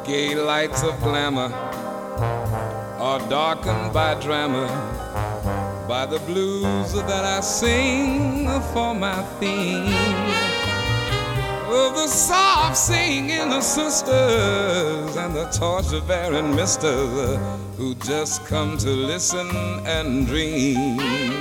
gay lights of glamour are darkened by drama, by the blues that I sing for my theme. Of the soft singing of sisters and the torture-bearing misters who just come to listen and dream.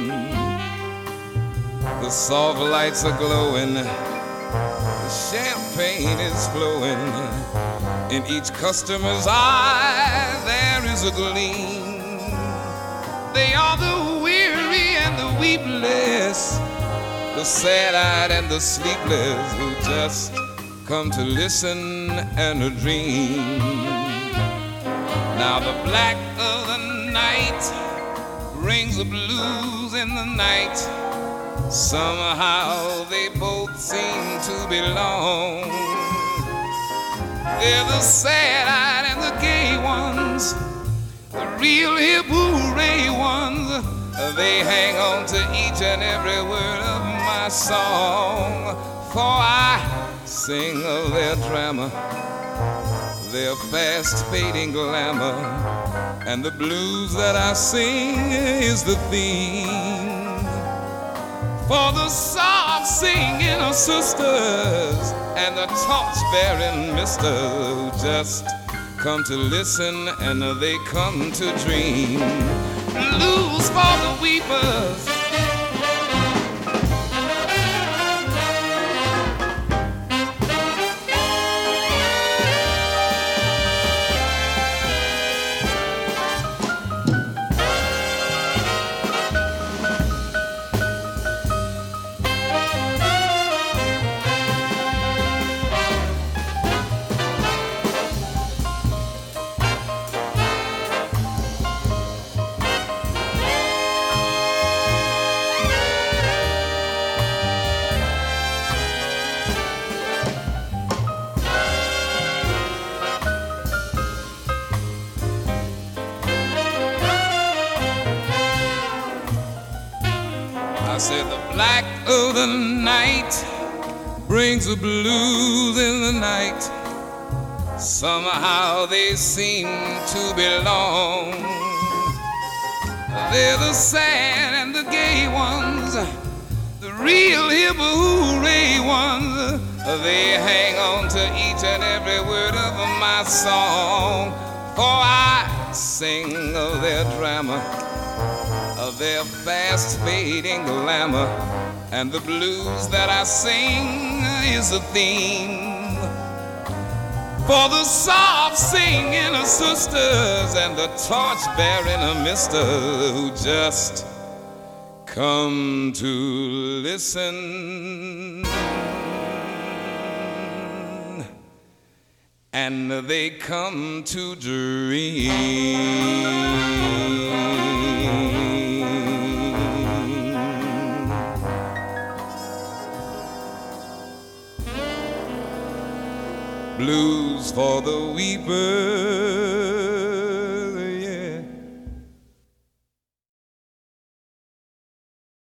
The soft lights are glowing, the champagne is flowing. In each customer's eye there is a gleam. They are the weary and the weepless, the sad-eyed and the sleepless who just come to listen and to dream. Now the black of the night brings the blues in the night. Somehow they both seem to belong. They're the sad-eyed and the gay ones, the real hip hooray ones. They hang on to each and every word of my song, for I sing of their drama, their fast fading glamour, and the blues that I sing is the theme. For the soft singing of sisters and the torch-bearing misters who just come to listen and they come to dream. Blues for the weepers, I said the black of the night brings the blues in the night. Somehow they seem to belong. They're the sad and the gay ones, the real hip hooray ones. They hang on to each and every word of my song, for I sing of their drama, of their fast fading glamour, and the blues that I sing is a theme. For the soft singing of sisters and the torch bearing of misters who just come to listen, and they come to dream. Blues for the weepers,